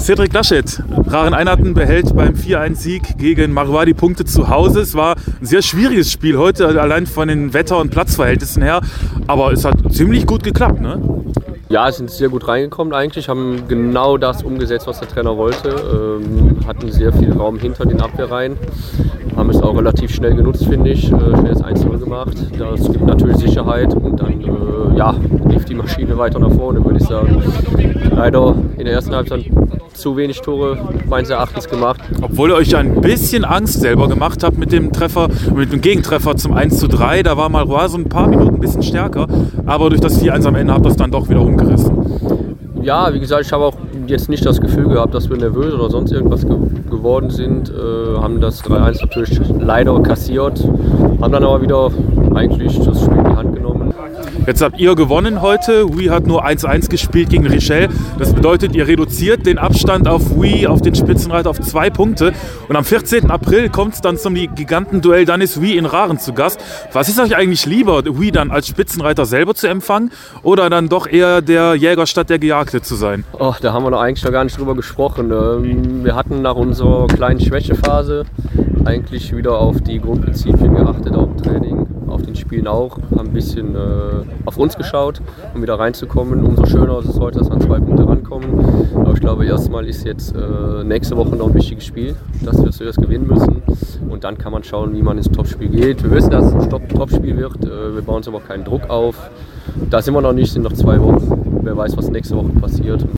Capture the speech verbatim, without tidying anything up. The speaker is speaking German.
Cedric Laschet, Raren Einheiten behält beim vier eins Sieg gegen Marwar die Punkte zu Hause. Es war ein sehr schwieriges Spiel heute, allein von den Wetter- und Platzverhältnissen her. Aber es hat ziemlich gut geklappt, ne? Ja, sind sehr gut reingekommen eigentlich, haben genau das umgesetzt, was der Trainer wollte. Ähm, hatten sehr viel Raum hinter den Abwehrreihen, haben es auch relativ schnell genutzt, finde ich. Äh, schnell das eins null gemacht. Das gibt natürlich Sicherheit und dann äh, ja, lief die Maschine weiter nach vorne, würde ich sagen. Leider in der ersten Halbzeit zu wenig Tore meines Erachtens gemacht. Obwohl ihr euch ein bisschen Angst selber gemacht habt mit dem Treffer, mit dem Gegentreffer zum eins zu drei. Da war Marwar so ein paar Minuten ein bisschen stärker, aber durch das vier eins am Ende habt ihr das dann doch wieder umgerissen. Ja, wie gesagt, ich habe auch jetzt nicht das Gefühl gehabt, dass wir nervös oder sonst irgendwas ge geworden sind. Äh, haben das drei eins natürlich leider kassiert, haben dann aber wieder eigentlich das Spiel in die Hand genommen. Jetzt habt ihr gewonnen heute. W I hat nur eins eins gespielt gegen Richel. Das bedeutet, ihr reduziert den Abstand auf W I, auf den Spitzenreiter, auf zwei Punkte. Und am vierzehnten April kommt es dann zum Gigantenduell. Dann ist W I in Raren zu Gast. Was ist euch eigentlich lieber, W I dann als Spitzenreiter selber zu empfangen oder dann doch eher der Jäger statt der Gejagte zu sein? Oh, da haben wir noch eigentlich noch gar nicht drüber gesprochen. Wir hatten nach unserer kleinen Schwächephase eigentlich wieder auf die Grundprinzipien geachtet, auf dem Training, auf den Spielen auch, haben ein bisschen äh, auf uns geschaut, um wieder reinzukommen. Umso schöner ist es heute, dass wir an zwei Punkte rankommen. Aber ich glaube, erstmal ist jetzt äh, nächste Woche noch ein wichtiges Spiel, das wir zuerst gewinnen müssen. Und dann kann man schauen, wie man ins Topspiel geht. Wir wissen, dass es ein Topspiel wird. Äh, wir bauen uns aber keinen Druck auf. Da sind wir noch nicht, sind noch zwei Wochen. Wer weiß, was nächste Woche passiert.